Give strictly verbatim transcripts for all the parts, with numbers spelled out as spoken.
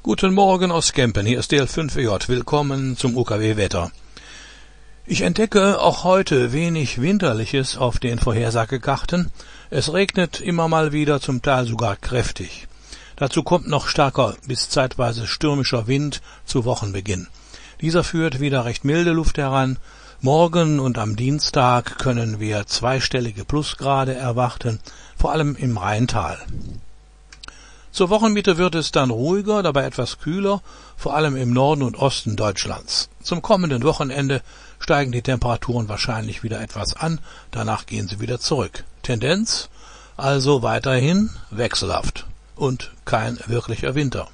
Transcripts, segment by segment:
Guten Morgen aus Kempen, hier ist D L fünf E J. Willkommen zum U K W-Wetter. Ich entdecke auch heute wenig Winterliches auf den Vorhersagekarten. Es regnet immer mal wieder, zum Teil sogar kräftig. Dazu kommt noch starker bis zeitweise stürmischer Wind zu Wochenbeginn. Dieser führt wieder recht milde Luft heran. Morgen und am Dienstag können wir zweistellige Plusgrade erwarten, vor allem im Rheintal. Zur Wochenmitte wird es dann ruhiger, dabei etwas kühler, vor allem im Norden und Osten Deutschlands. Zum kommenden Wochenende steigen die Temperaturen wahrscheinlich wieder etwas an, danach gehen sie wieder zurück. Tendenz also weiterhin wechselhaft und kein wirklicher Winter.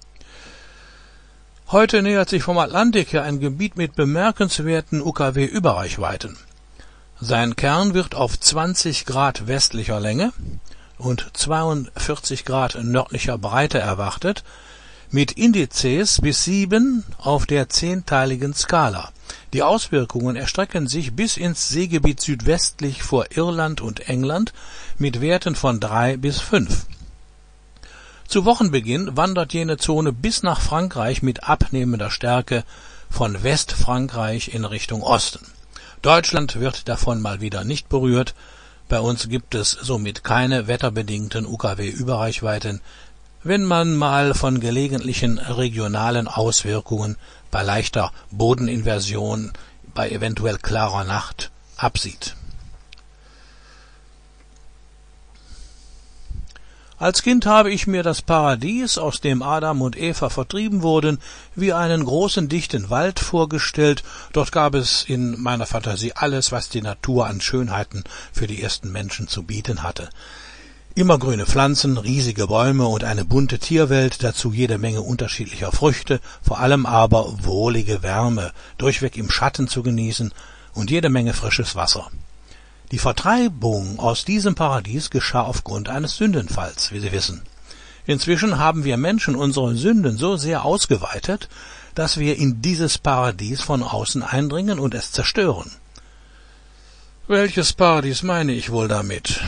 Heute nähert sich vom Atlantik her ein Gebiet mit bemerkenswerten U K W-Überreichweiten. Sein Kern wird auf zwanzig Grad westlicher Länge und zweiundvierzig Grad nördlicher Breite erwartet, mit Indizes bis sieben auf der zehnteiligen Skala. Die Auswirkungen erstrecken sich bis ins Seegebiet südwestlich vor Irland und England mit Werten von drei bis fünf. Zu Wochenbeginn wandert jene Zone bis nach Frankreich mit abnehmender Stärke von Westfrankreich in Richtung Osten. Deutschland wird davon mal wieder nicht berührt. Bei uns gibt es somit keine wetterbedingten U K W-Überreichweiten, wenn man mal von gelegentlichen regionalen Auswirkungen bei leichter Bodeninversion, bei eventuell klarer Nacht absieht. Als Kind habe ich mir das Paradies, aus dem Adam und Eva vertrieben wurden, wie einen großen dichten Wald vorgestellt. Dort gab es in meiner Fantasie alles, was die Natur an Schönheiten für die ersten Menschen zu bieten hatte. Immergrüne Pflanzen, riesige Bäume und eine bunte Tierwelt, dazu jede Menge unterschiedlicher Früchte, vor allem aber wohlige Wärme, durchweg im Schatten zu genießen und jede Menge frisches Wasser. Die Vertreibung aus diesem Paradies geschah aufgrund eines Sündenfalls, wie Sie wissen. Inzwischen haben wir Menschen unsere Sünden so sehr ausgeweitet, dass wir in dieses Paradies von außen eindringen und es zerstören. Welches Paradies meine ich wohl damit?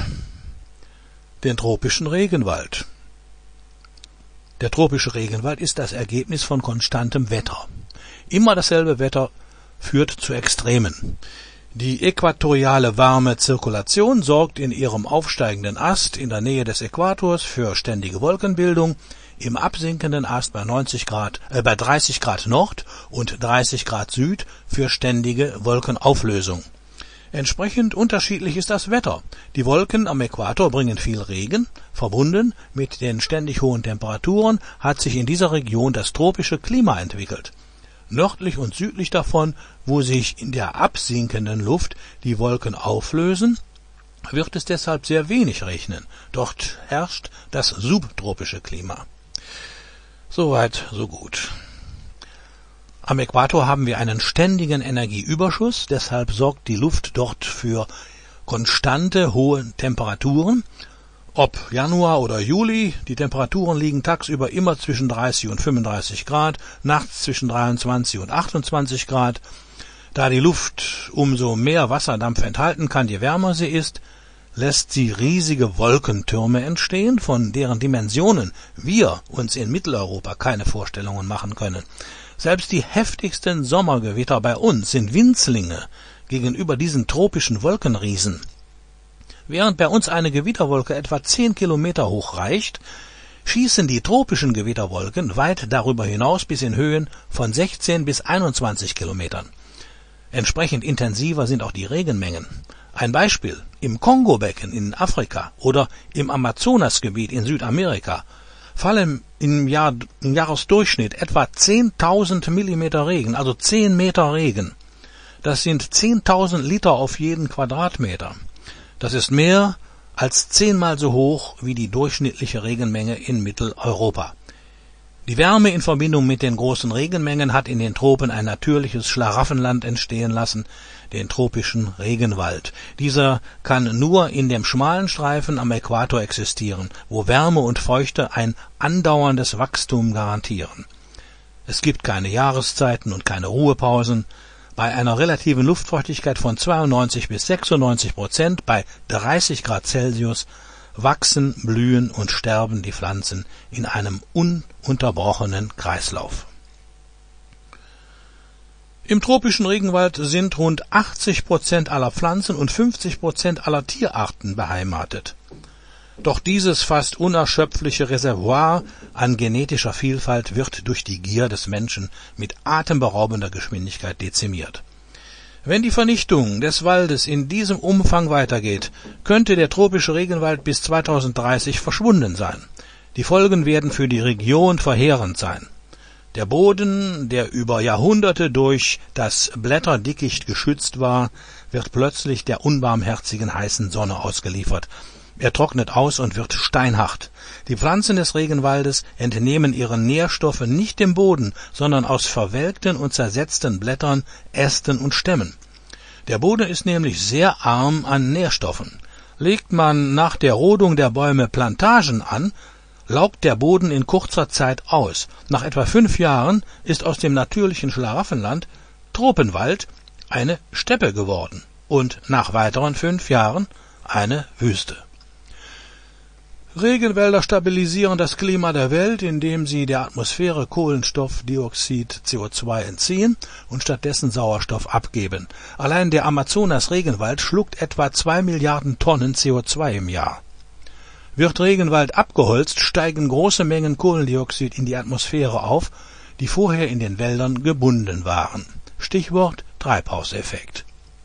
Den tropischen Regenwald. Der tropische Regenwald ist das Ergebnis von konstantem Wetter. Immer dasselbe Wetter führt zu Extremen. Die äquatoriale warme Zirkulation sorgt in ihrem aufsteigenden Ast in der Nähe des Äquators für ständige Wolkenbildung, im absinkenden Ast bei neunzig Grad, äh, bei dreißig Grad Nord und dreißig Grad Süd für ständige Wolkenauflösung. Entsprechend unterschiedlich ist das Wetter. Die Wolken am Äquator bringen viel Regen. Verbunden mit den ständig hohen Temperaturen hat sich in dieser Region das tropische Klima entwickelt. Nördlich und südlich davon, wo sich in der absinkenden Luft die Wolken auflösen, wird es deshalb sehr wenig regnen. Dort herrscht das subtropische Klima. Soweit, so gut. Am Äquator haben wir einen ständigen Energieüberschuss, deshalb sorgt die Luft dort für konstante hohe Temperaturen. Ob Januar oder Juli, die Temperaturen liegen tagsüber immer zwischen dreißig und fünfunddreißig Grad, nachts zwischen dreiundzwanzig und achtundzwanzig Grad. Da die Luft umso mehr Wasserdampf enthalten kann, je wärmer sie ist, lässt sie riesige Wolkentürme entstehen, von deren Dimensionen wir uns in Mitteleuropa keine Vorstellungen machen können. Selbst die heftigsten Sommergewitter bei uns sind Winzlinge gegenüber diesen tropischen Wolkenriesen. Während bei uns eine Gewitterwolke etwa zehn Kilometer hoch reicht, schießen die tropischen Gewitterwolken weit darüber hinaus bis in Höhen von sechzehn bis einundzwanzig Kilometern. Entsprechend intensiver sind auch die Regenmengen. Ein Beispiel: Im Kongobecken in Afrika oder im Amazonasgebiet in Südamerika fallen im, Jahr, im Jahresdurchschnitt etwa zehntausend Millimeter Regen, also zehn Meter Regen. Das sind zehntausend Liter auf jeden Quadratmeter. Das ist mehr als zehnmal so hoch wie die durchschnittliche Regenmenge in Mitteleuropa. Die Wärme in Verbindung mit den großen Regenmengen hat in den Tropen ein natürliches Schlaraffenland entstehen lassen, den tropischen Regenwald. Dieser kann nur in dem schmalen Streifen am Äquator existieren, wo Wärme und Feuchte ein andauerndes Wachstum garantieren. Es gibt keine Jahreszeiten und keine Ruhepausen. Bei einer relativen Luftfeuchtigkeit von zweiundneunzig bis sechsundneunzig Prozent bei dreißig Grad Celsius wachsen, blühen und sterben die Pflanzen in einem ununterbrochenen Kreislauf. Im tropischen Regenwald sind rund achtzig Prozent aller Pflanzen und fünfzig Prozent aller Tierarten beheimatet. Doch dieses fast unerschöpfliche Reservoir an genetischer Vielfalt wird durch die Gier des Menschen mit atemberaubender Geschwindigkeit dezimiert. Wenn die Vernichtung des Waldes in diesem Umfang weitergeht, könnte der tropische Regenwald bis zweitausenddreißig verschwunden sein. Die Folgen werden für die Region verheerend sein. Der Boden, der über Jahrhunderte durch das Blätterdickicht geschützt war, wird plötzlich der unbarmherzigen heißen Sonne ausgeliefert. Er trocknet aus und wird steinhart. Die Pflanzen des Regenwaldes entnehmen ihre Nährstoffe nicht dem Boden, sondern aus verwelkten und zersetzten Blättern, Ästen und Stämmen. Der Boden ist nämlich sehr arm an Nährstoffen. Legt man nach der Rodung der Bäume Plantagen an, laugt der Boden in kurzer Zeit aus. Nach etwa fünf Jahren ist aus dem natürlichen Schlaraffenland Tropenwald eine Steppe geworden und nach weiteren fünf Jahren eine Wüste. Regenwälder stabilisieren das Klima der Welt, indem sie der Atmosphäre Kohlenstoffdioxid C O zwei entziehen und stattdessen Sauerstoff abgeben. Allein der Amazonas-Regenwald schluckt etwa zwei Milliarden Tonnen C O zwei im Jahr. Wird Regenwald abgeholzt, steigen große Mengen Kohlendioxid in die Atmosphäre auf, die vorher in den Wäldern gebunden waren. Stichwort Treibhauseffekt.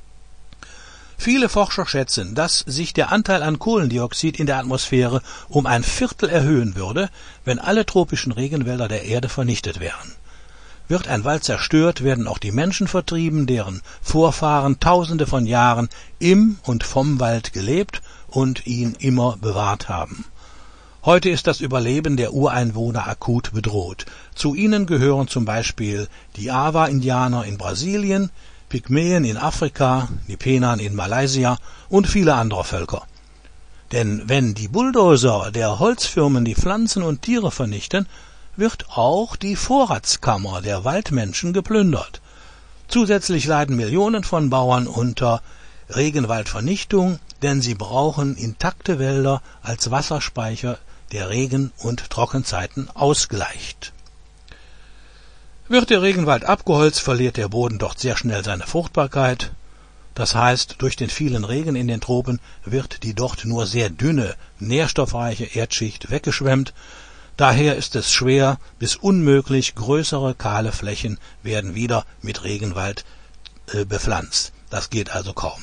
Viele Forscher schätzen, dass sich der Anteil an Kohlendioxid in der Atmosphäre um ein Viertel erhöhen würde, wenn alle tropischen Regenwälder der Erde vernichtet wären. Wird ein Wald zerstört, werden auch die Menschen vertrieben, deren Vorfahren tausende von Jahren im und vom Wald gelebt und ihn immer bewahrt haben. Heute ist das Überleben der Ureinwohner akut bedroht. Zu ihnen gehören zum Beispiel die Awa-Indianer in Brasilien, Pygmäen in Afrika, die Penan in Malaysia und viele andere Völker. Denn wenn die Bulldozer der Holzfirmen die Pflanzen und Tiere vernichten, wird auch die Vorratskammer der Waldmenschen geplündert. Zusätzlich leiden Millionen von Bauern unter Regenwaldvernichtung, denn sie brauchen intakte Wälder als Wasserspeicher, der Regen- und Trockenzeiten ausgleicht. Wird der Regenwald abgeholzt, verliert der Boden dort sehr schnell seine Fruchtbarkeit. Das heißt, durch den vielen Regen in den Tropen wird die dort nur sehr dünne, nährstoffreiche Erdschicht weggeschwemmt. Daher ist es schwer bis unmöglich, größere kahle Flächen werden wieder mit Regenwald äh, bepflanzt. Das geht also kaum.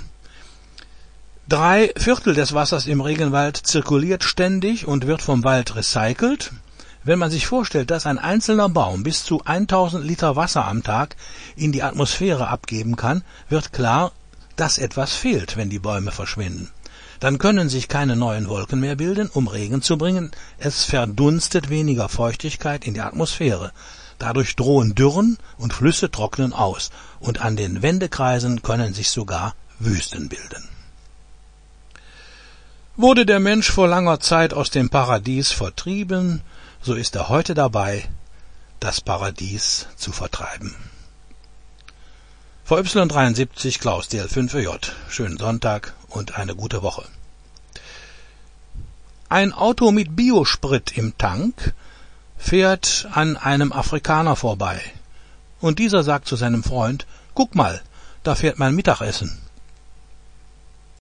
Drei Viertel des Wassers im Regenwald zirkuliert ständig und wird vom Wald recycelt. Wenn man sich vorstellt, dass ein einzelner Baum bis zu tausend Liter Wasser am Tag in die Atmosphäre abgeben kann, wird klar, dass etwas fehlt, wenn die Bäume verschwinden. Dann können sich keine neuen Wolken mehr bilden, um Regen zu bringen. Es verdunstet weniger Feuchtigkeit in die Atmosphäre. Dadurch drohen Dürren und Flüsse trocknen aus. Und an den Wendekreisen können sich sogar Wüsten bilden. Wurde der Mensch vor langer Zeit aus dem Paradies vertrieben, so ist er heute dabei, das Paradies zu vertreiben. V Y dreiundsiebzig Klaus D L fünf J. Schönen Sonntag und eine gute Woche. Ein Auto mit Biosprit im Tank fährt an einem Afrikaner vorbei. Und dieser sagt zu seinem Freund, »Guck mal, da fährt mein Mittagessen.«